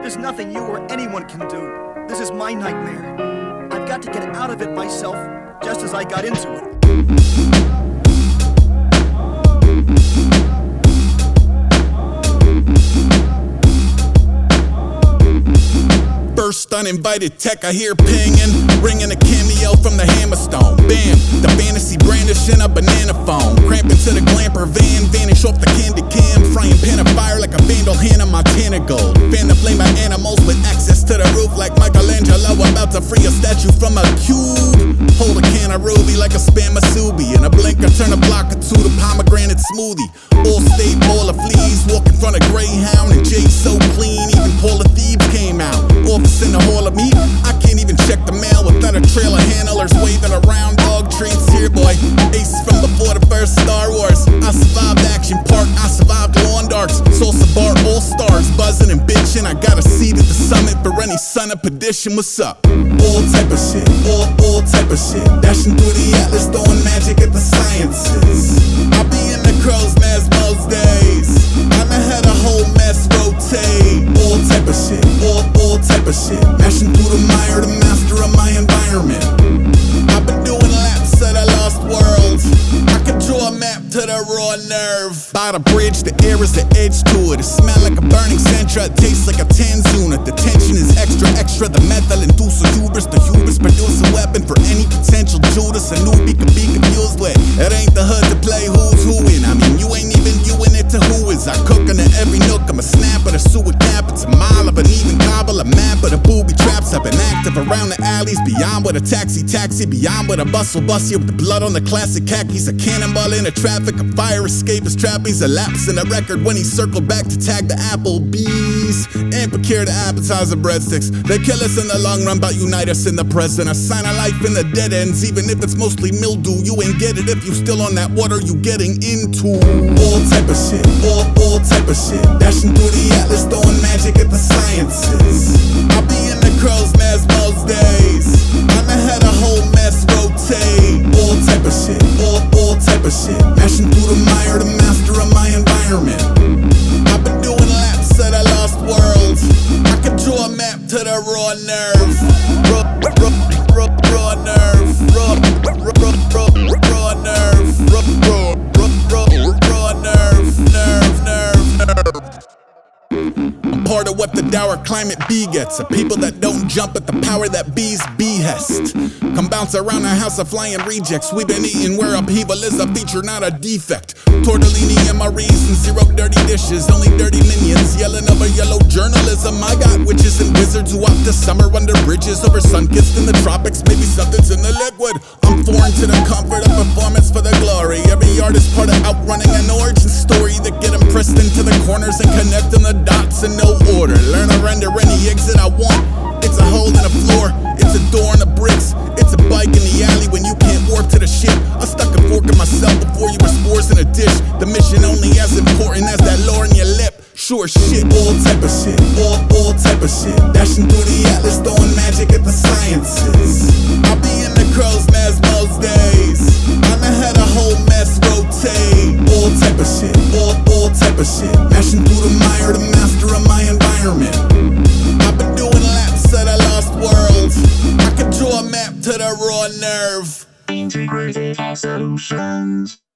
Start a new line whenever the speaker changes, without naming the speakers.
There's nothing you or anyone can do. This is my nightmare. I've got to get out of it myself, just as I got into it.
First uninvited tech I hear pinging, ringing a cameo from the Hammerstone. Bam, the fantasy brandishing a banana phone. Cramping to the glamper van, vanish off the candy cam. Frying pan of fire like a vandal Hannah Montana gold. Fan the flame by animals with access to the roof like Michelangelo about to free a statue from a cube. Hold a can of ruby like a spam Masubi. In a blink I turn a block or two to pomegranate smoothie. All state ball of fleas, walk in front of Greyhound and Jay so clean. Even Paul of Thebes came out. Office in the hall of meat, I can't even check the mail without a trail of handlers waving around dog treats. Here boy, ace from before the first Star Wars. I survived Action Park, I survived Lawn Darks. Salsa Bar All Stars, buzzing and bitching. I got a seat at the summit for any son of perdition. What's up? All type of shit, all type of shit. Dashing through the atlas, throwing magic at the sciences. I be in the crow's nest most days. I'ma had a whole mess rotate. All type of shit, all type of shit. Mashing through the mire, the master of my environment. I've been doing laps of the lost world. I can draw a map to the raw nerve. By the bridge, the air is the edge to it. It smell like a burning Sentra, it tastes like a Tanzuna. The tension is extra, extra. The methyl inducer hubris. The hubris produce a weapon for any potential Judas. A newbie can be confused with. It ain't the hood to play who's who in. I mean, you ain't even you in it to who is. I cook into every nook. I'm a snapper, the sewer cap. It's a mile of an even cobble, a map of the booby traps. I've been active around the alleys, beyond with a taxi, beyond with a bustle, bust you with the blood on the classic khakis. A cannonball in the traffic, a fire escape, his trapeze, a lapse in the record when he circled back to tag the Applebee's and procure the appetizer breadsticks. They kill us in the long run, but unite us in the present. A sign of life in the dead ends, even if it's mostly mildew. You ain't get it if you still on that water you getting into. All type of shit, all type of shit. Dashing through the atlas, throwing magic at the sciences. I'll be in the crow's nest most days. I'ma had a whole mess rotate. All type of shit, all type of shit. Mashing through the mire, the master of my environment. I've been doing laps of the lost world. I can draw a map to the raw nerve. Raw nerve. Raw nerve. Raw nerve. I'm part of what the dour climate bee gets. Of people that don't jump at the power that bees behest. Come bounce around a house of flying rejects. We've been eating where upheaval is a feature, not a defect. Tortellini MREs and zero dirty dishes. Only dirty minions yelling over yellow journalism. I got witches and wizards who opt to summer under bridges. Over sun-kissed in the tropics, maybe something's in the liquid. I'm foreign to the comfort of performance for the glory. Every artist part of outrunning an origin story that get them pressed into the corners and connecting the dots in no order. Learn to render any exit I want. It's a hole in the floor, it's a door in the bricks. It's a bike in the alley when you can't warp to the ship. I stuck a fork in myself before you were spores in a dish. The mission only as important as that lore in your lip. Sure shit, all type of shit, all type of shit. Dashing through the atlas, throwing magic at the sciences. I'll be in the crow's nest most days. I'ma had a whole mess rotate. All type of shit, all type of shit. Mashing through the mire, the master of my environment. I've been doing laps of the lost world. I can draw a map to the raw nerve.
Integrated solutions.